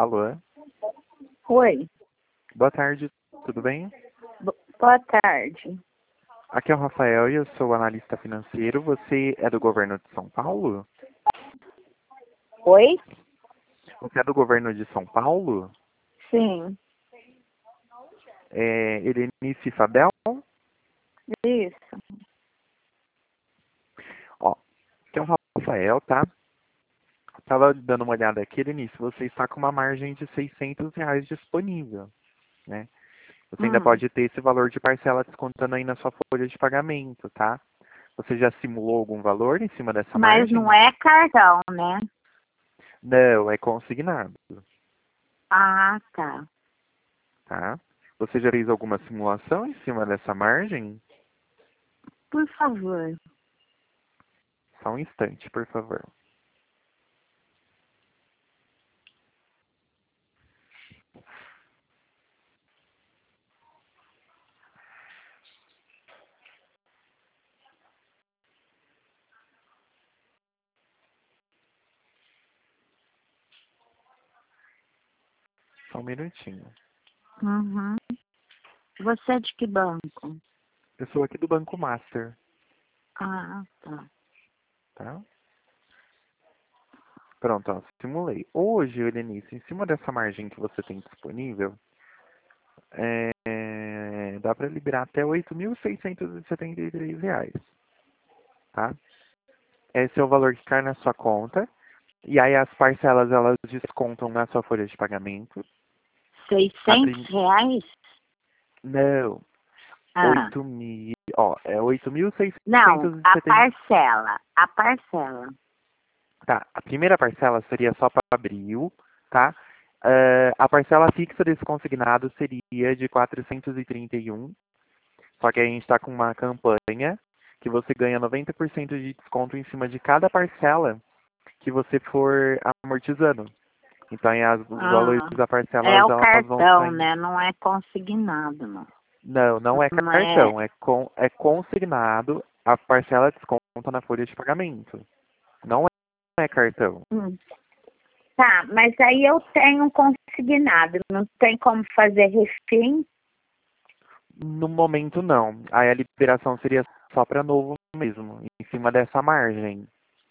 Alô? Oi, Boa tarde, tudo bem? boa tarde. Aqui é o Rafael e eu sou analista financeiro. Você é do governo de São Paulo? Oi? Você é do governo de São Paulo? Sim, Helenice Fabel? isso. Ó, aqui é o Rafael, tá? Tava dando uma olhada aqui, Helenice, você está com uma margem de R$ 600 disponível, né? Você ainda Hum. pode ter esse valor de parcela descontando aí na sua folha de pagamento, tá? Você já simulou algum valor em cima dessa Mas margem? não é cartão, né? Não, é consignado, Ah, tá. tá? Você já fez alguma simulação em cima dessa margem? Por favor. Só um instante, por favor. Só um minutinho. Uhum. Você é de que banco? Eu sou aqui do Banco Master, Ah, tá. tá? Pronto, ó, simulei. Hoje, Helenice, em cima dessa margem que você tem disponível, dá para liberar até R$ 8.673, tá? Esse é o valor que cai na sua conta. E aí as parcelas, elas descontam na sua folha de pagamento. A 600 prim... reais? Não, Ah. 8.000, ó, é oito mil Não, seiscentos e a setenta. parcela. A parcela. Tá, a primeira parcela seria só para abril, tá? A parcela fixa desse consignado seria de 431. Só que a gente está com uma campanha que você ganha 90% de desconto em cima de cada parcela que você for amortizando. Então, aí os valores Ah. da parcela, É o elas vão cartão, saindo. né? Não é consignado, não. Não, não é Não é. cartão, é consignado, a parcela desconta na folha de pagamento. Não é cartão. Hum. Tá, mas aí eu tenho consignado. Não tem como fazer refém? No momento, não. Aí a liberação seria só para novo mesmo, em cima dessa margem.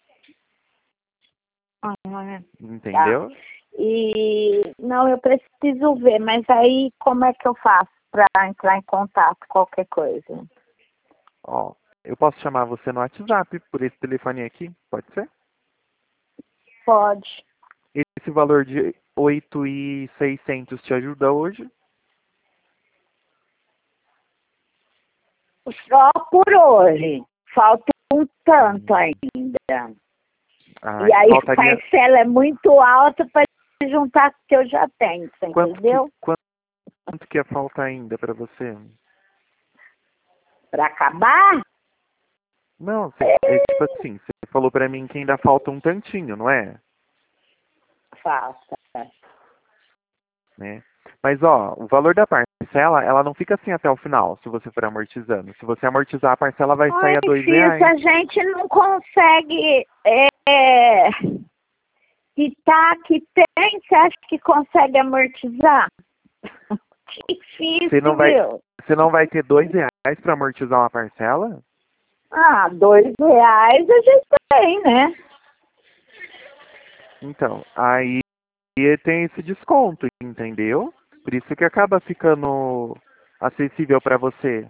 Ah, tá. Entendeu? E não, eu preciso ver, mas aí como é que eu faço para entrar em contato, qualquer coisa? Ó, eu posso chamar você no WhatsApp por esse telefone aqui? Pode ser? Pode. Esse valor de 8.600 te ajuda hoje? Só por hoje. Falta um tanto Hum. ainda. Ah, E aí a faltaria. parcela é muito alta para juntar com o que eu já tenho, você entendeu? Quanto que ia faltar ainda para você? Para acabar, Não, é tipo assim, você falou para mim que ainda falta um tantinho, não é? faça. Né? Mas ó, o valor da parcela, ela não fica assim até o final, se você for amortizando. Se você amortizar, a parcela vai Ai, sair a dois filho, se reais. a gente não consegue quitar que tem, você acha que consegue amortizar? Você Difícil, não vai, viu? você não vai ter R$ 2 para amortizar uma parcela? Ah, R$ 2 a gente tem, né? Então, aí tem esse desconto, entendeu? Por isso que acaba ficando acessível para você,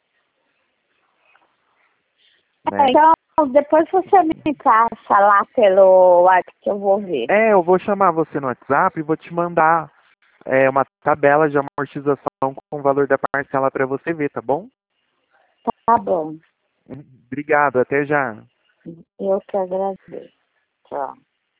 né? Então, depois você me passa lá pelo WhatsApp que eu vou ver. Eu vou chamar você no WhatsApp e vou te mandar uma tabela de amortização com o valor da parcela para você ver, tá bom? Tá bom. Obrigado, até já. Eu que agradeço. Tchau.